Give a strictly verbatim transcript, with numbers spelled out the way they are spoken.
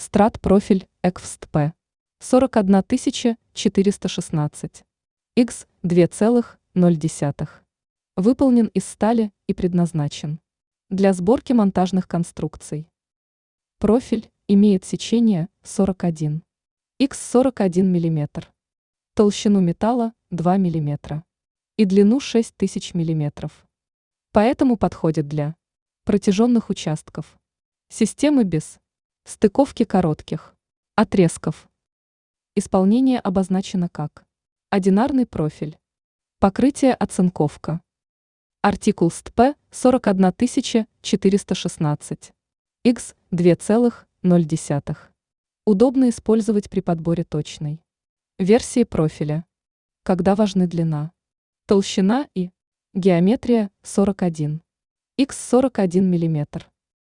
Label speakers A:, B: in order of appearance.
A: Страт профиль ЭКВСТП сорок одна тысяча четыреста шестнадцать икс два целых ноль десятых. Выполнен из стали и предназначен для сборки монтажных конструкций. Профиль имеет сечение сорок один икс сорок один миллиметр, толщину металла два миллиметра и длину шесть тысяч миллиметров. Поэтому подходит для протяженных участков, системы без стыковки коротких отрезков. Исполнение обозначено как одинарный профиль. Покрытие оцинковка. Артикул СТП сорок одна тысяча четыреста шестнадцать икс два целых ноль десятых. Удобно использовать при подборе точной версии профиля, когда важны длина, толщина и геометрия сорок один икс сорок один миллиметр.